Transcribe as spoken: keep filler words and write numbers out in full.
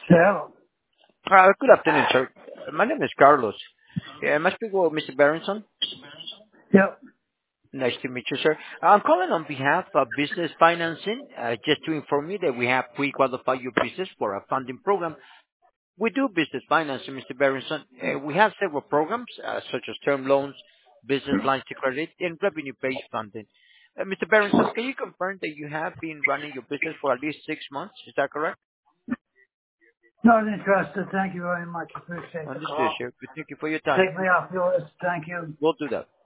Hello. Uh, Good afternoon, sir. My name is Carlos. Yeah, am I speaking with Mister Berenson? Yep. Nice to meet you, sir. I'm calling on behalf of Business Financing, uh, just to inform you that we have pre-qualified your business for a funding program. We do business financing, Mister Berenson. Uh, We have several programs, uh, such as term loans, business lines to credit, and revenue-based funding. Uh, Mister Berenson, can you confirm that you have been running your business for at least six months? Is that correct? Not interested. Thank you very much. Appreciate the Understood, call. sir. Thank you for your time. Take me off your list. Thank you. We'll do that.